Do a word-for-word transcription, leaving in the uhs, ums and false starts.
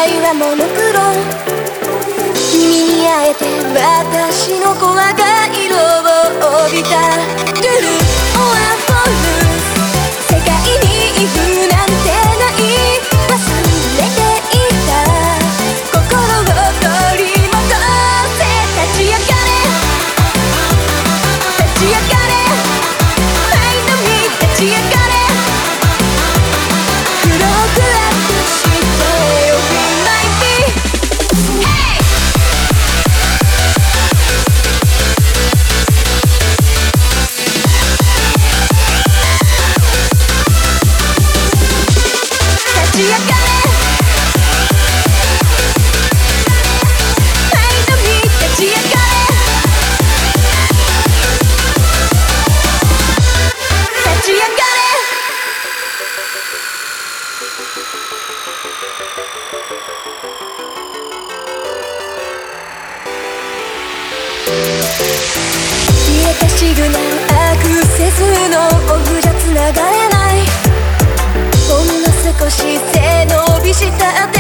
愛はモノクロ。君に会えて私の声が色を帯びた。ルルオアフォル世界にイフなんてない忘れていた心を取り戻せ。立ち上がれ立ち上がれ Find me 立ち上がれクロークアップしてよ Be my bee Hey 立ち上がれ Find me 立ち上がれ立ち上がれ消えたシグナルアクセスのオフじゃ繋がれない。ほんの少し背伸びした